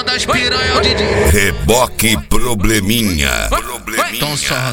das piranha, o DJ. Reboque probleminha. Então solta.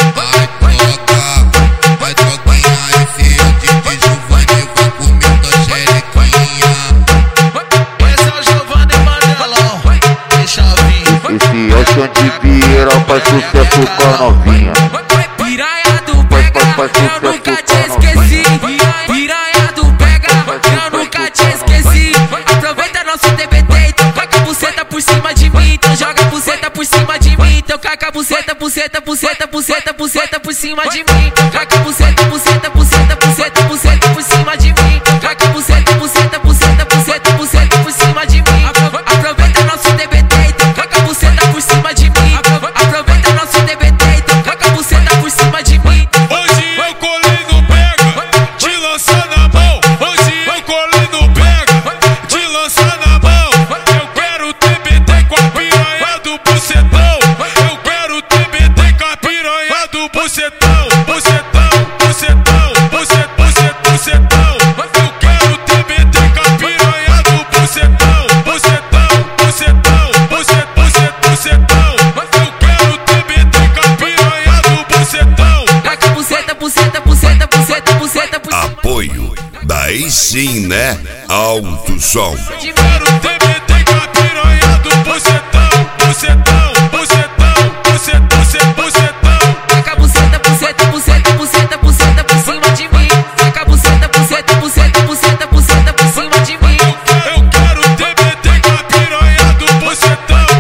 Vai troquinha, esse é o DJ Giovanni, vai comer tua xerequinha. Esse é o Giovanni Mandelão, deixa vir. Esse é o Xande Vieira, faz sucesso com a novinha. Piranha do pega, eu nunca te esqueci. Piranha do pega, eu nunca te esqueci. Aproveita nosso TBT, então caca a buceta por cima de mim. Então joga a buceta por cima de mim. Então caca a buceta, buceta, buceta, buceta, buceta por cima de mim. Então caca a buceta, buceta, buceta, buceta, buceta por cima de mim. Então caca a buceta, buceta, buceta, buceta, buceta por cima de mim. Aproveita nosso TBT, então caca a buceta por cima de mim. Aproveita nosso TBT, então caca a buceta por cima de mim. Hoje eu colei no pega, te lançar na mão. Hoje eu colei no pega, te lançar na mão. Eu quero TBT com a piranha do bucetão. Eu quero TBT com a piranha do bucetão. Bucetão, bucetão, bucetão. Eu quero TBT com a piranha do bucetão. Bucetão, bucetão. Eu quero TBT com a piranha do bucetão. Caca a buceta, buceta, buceta, buceta, buceta por cima Apoio. Daí sim, né? Alto som. de mim. Quero TBT com a piranha do bucetão. Bucetão. Caca a buceta, buceta, buceta, buceta, buceta por cima de mim. Caca a buceta, buceta, buceta, buceta, buceta por cima de mim. Eu quero TBT com a piranha do bucetão.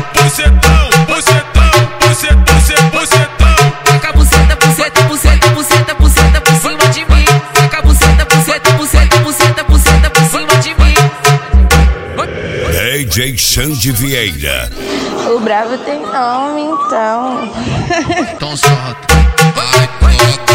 Caca a buceta, buceta, buceta, buceta, buceta por cima de mim. Caca a buceta, buceta, buceta, buceta, buceta por cima de mim. DJ Xande Vieira. O bravo tem nome, então. Então solta. Vai trocar.